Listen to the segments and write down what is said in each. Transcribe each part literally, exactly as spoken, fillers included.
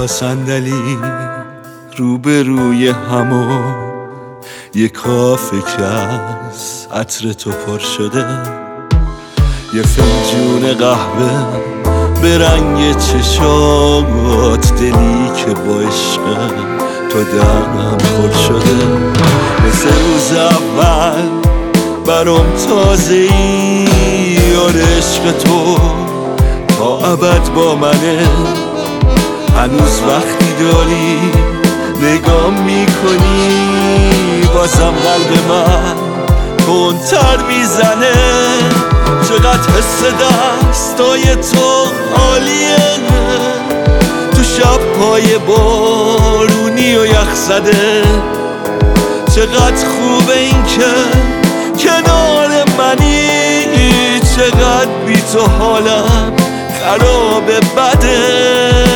با صندلی روبروی همو یه کافه که از عطر تو پر شده، یه فنجون قهوه به رنگ چشات، دلی که با عشق تو دم خور شده. مثل روز اول برام تازه ای، آره عشق تو تا ابد با منه. هنوز وقتی داری نگاه میکنی، بازم قلب من تندتر میزنه. چقدر حس دستای تو عالیه، تو شب‌های بارونی و یخ زده. چقدر خوبه این که کنار منی، چقدر بی تو حالم خرابه بده.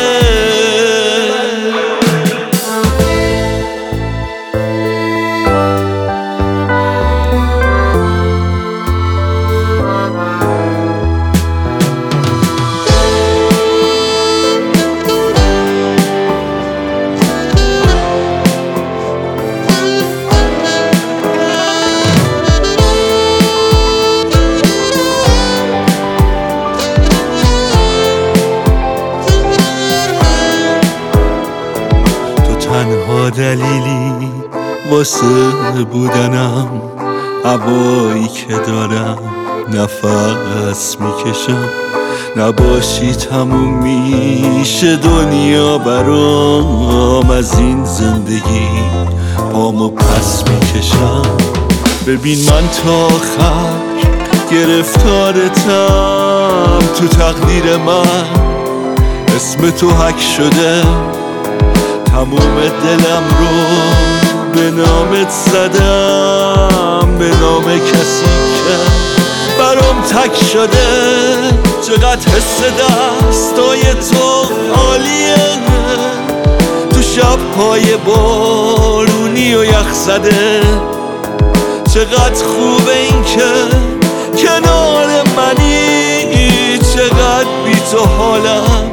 تنها دلیلی واسه بودنم، هوایی که دارم نفس میکشم. نباشی تموم میشه دنیا برام، از این زندگی پامو پس میکشم. ببین من تا آخر گرفتارتم، تو تقدیر من اسم تو حک شده. تموم دلم رو به نامت زدم، به نام کسی که برام تک شده. چقدر حس دستای تو عالیه، تو شب‌های بارونی و یخ زده. چقدر خوبه این که کنار منی، چقدر بی تو حالم